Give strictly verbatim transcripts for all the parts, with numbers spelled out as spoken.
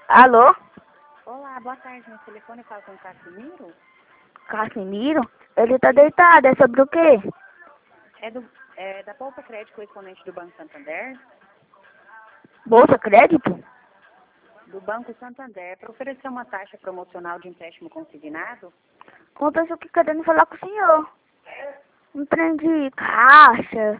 Alô? Olá, boa tarde. No telefone eu falo com o Casimiro. Casimiro? Ele tá deitado, é sobre o quê? É, do, é da Poupa Crédito, correspondente do Banco Santander. Bolsa Crédito? Do Banco Santander, para oferecer uma taxa promocional de empréstimo consignado. Uma pessoa que querendo falar com o senhor. Um trem de caixa.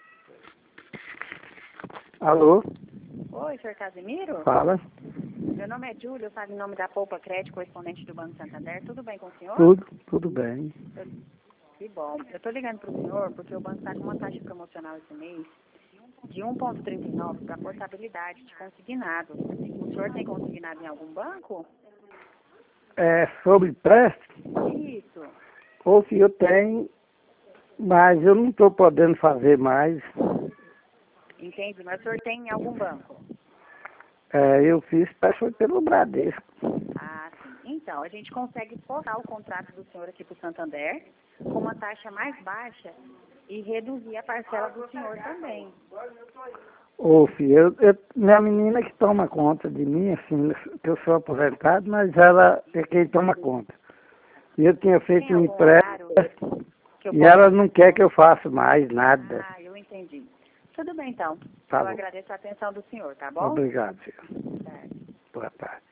Alô? Oi, senhor Casimiro? Fala. Meu nome é Júlia, eu falo em nome da Poupa Crédito, correspondente do Banco Santander. Tudo bem com o senhor? Tudo, tudo bem. Eu, que bom. Eu estou ligando para o senhor porque o banco está com uma taxa promocional esse mês de um vírgula trinta e nove para portabilidade de consignado. O senhor tem consignado em algum banco? É sobre empréstimo? Isso. Ou se eu tenho, mas eu não estou podendo fazer mais. Entendi, mas o senhor tem em algum banco? É, eu fiz, mas foi pelo Bradesco. Ah, sim. Então, a gente consegue exportar o contrato do senhor aqui para o Santander com uma taxa mais baixa e reduzir a parcela do senhor também. Ô, filho, eu, eu, minha menina que toma conta de mim, assim, que eu sou aposentado, mas ela é quem toma conta. E eu tinha feito Tem um algum horário empréstimo que eu e possa... ela não quer que eu faça mais nada. Ah, eu entendi. Tudo bem, então. Tá eu bom. agradeço a atenção do senhor, tá bom? Obrigado, filho. Certo. Boa tarde.